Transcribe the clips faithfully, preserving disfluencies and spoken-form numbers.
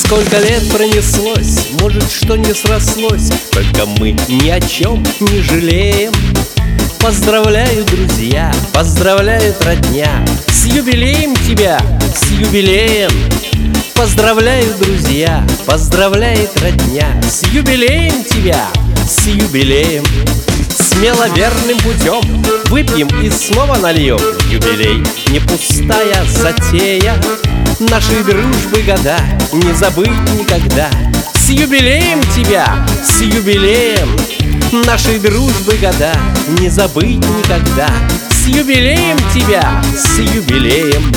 Сколько лет пронеслось, может, что не срослось, только мы ни о чем не жалеем. Поздравляю, друзья, поздравляет родня, с юбилеем тебя, с юбилеем. Поздравляю, друзья, поздравляет родня, с юбилеем тебя, с юбилеем. Смело верным путем выпьем и снова нальем. Юбилей не пустая затея, нашей дружбы года не забыть никогда. С юбилеем тебя, с юбилеем, нашей дружбы года не забыть никогда. С юбилеем тебя, с юбилеем.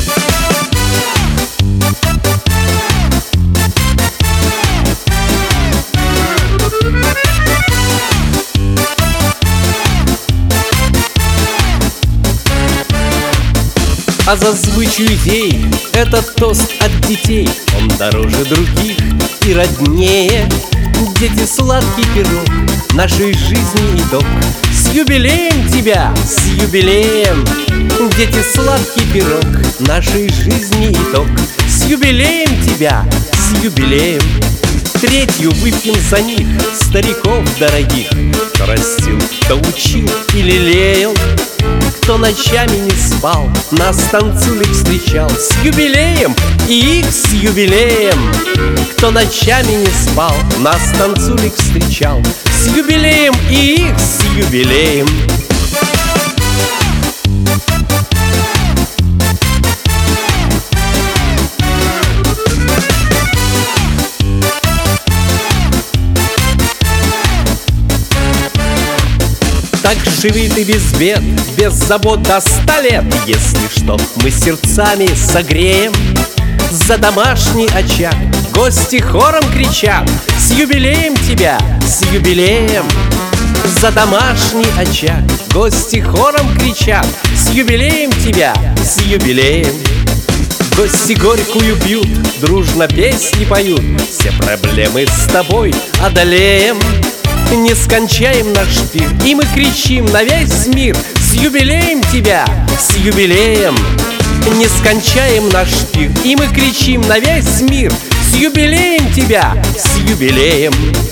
А за сбычу идей этот тост от детей, он дороже других и роднее. Дети, сладкий пирог нашей жизни итог. С юбилеем тебя, с юбилеем. Дети, сладкий пирог нашей жизни итог. С юбилеем тебя, с юбилеем. Третью выпьем за них, стариков дорогих, кто растил, кто учил и лелеял, кто ночами не спал, нас танцулик встречал. С юбилеем и их с юбилеем. Кто ночами не спал, нас танцулик встречал. С юбилеем и их с юбилеем. Так живи ты без бед, без забот до ста лет. Если что, мы сердцами согреем. За домашний очаг гости хором кричат: с юбилеем тебя, с юбилеем. За домашний очаг гости хором кричат: с юбилеем тебя, с юбилеем. Гости горькую пьют, дружно песни поют, все проблемы с тобой одолеем. Не скончаем наш пир, и мы кричим на весь мир: с юбилеем тебя, с юбилеем. Не скончаем наш пир, и мы кричим на весь мир: с юбилеем тебя, с юбилеем.